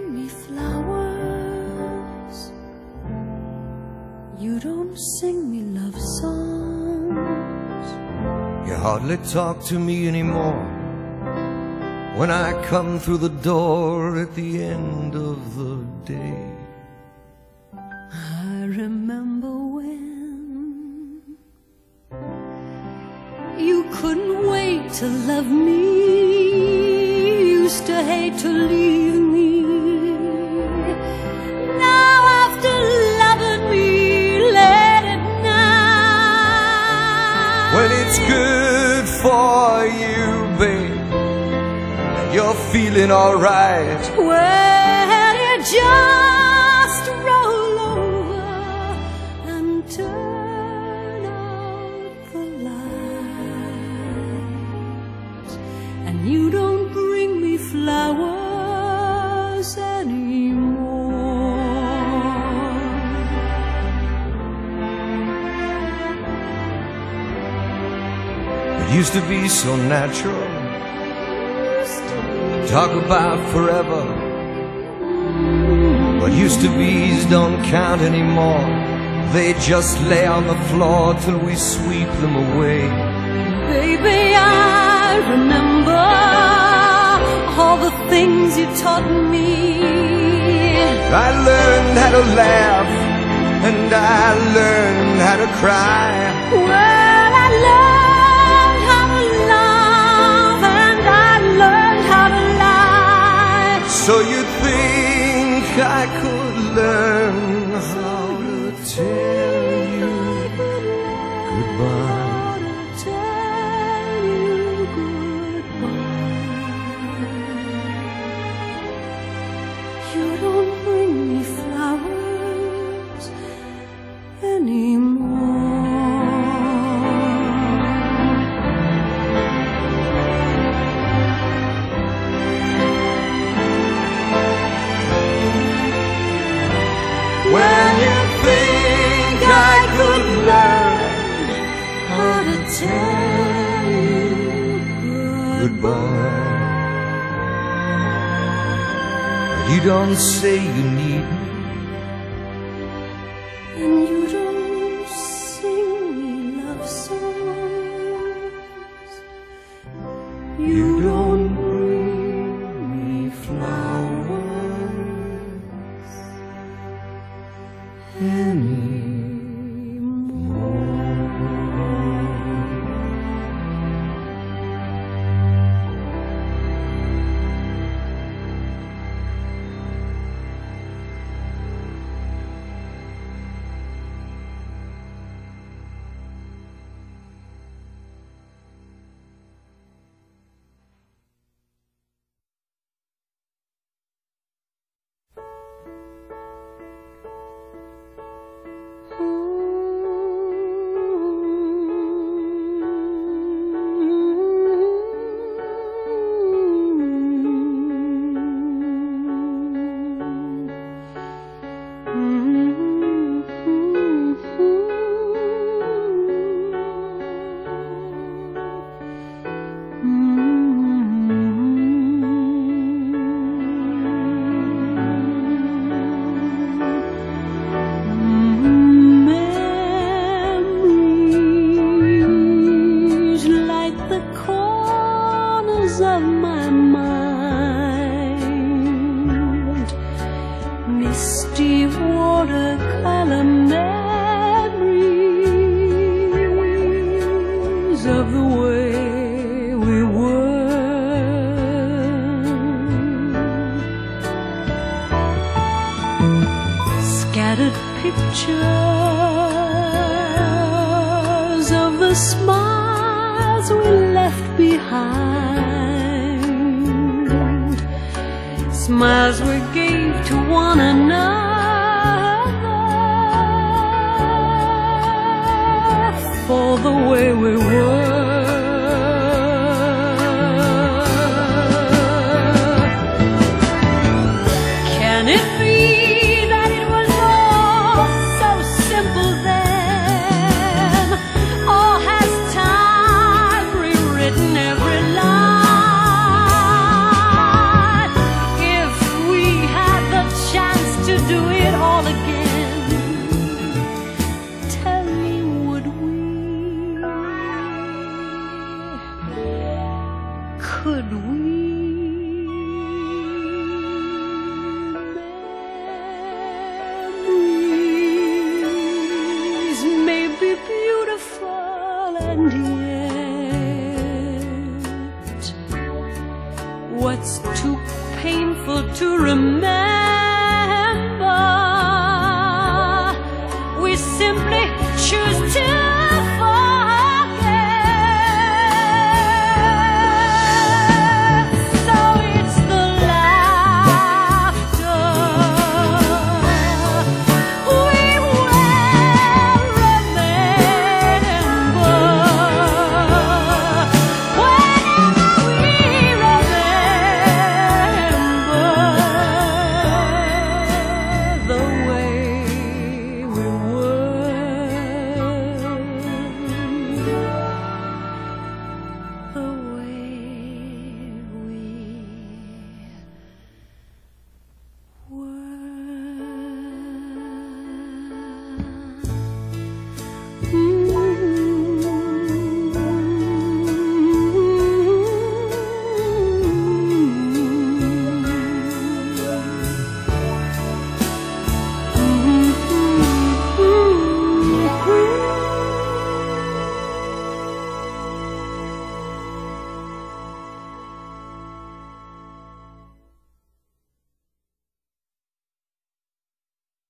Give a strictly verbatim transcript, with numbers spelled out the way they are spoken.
bring me flowers. You don't sing me love songs. You hardly talk to me anymore when I come through the door at the end of the day. I remember when you couldn't wait to love me, used to hate to leave me. Now after loving me late at night, when it's good for you, babe, you're feeling alright, well, you just roll over and turn out the lights, and you don't bring me flowers anymore. it used to be so natural. Talk about forever, but used to be's don't count anymore. They just lay on the floor till we sweep them away. Baby, I remember all the things you taught me. I learned how to laugh, and I learned how to cry. Well, I learned how to love, and I learned how to lie. So you think I could learn how to tell you goodbye? How to tell you goodbye. You don't bring me flowers anymore. When you think I could learn How to tell you goodbye, but you don't say you need me, and you don't sing me love songs. You don't bring me flowers anymore. Memories like the corners of my mind, misty watercolor memories of the way we were. Scattered pictures of the smiles we left behind, smiles we gave to one another for the way we were. Can it be that it was all so simple then? Or has time rewritten every line? If we had to remember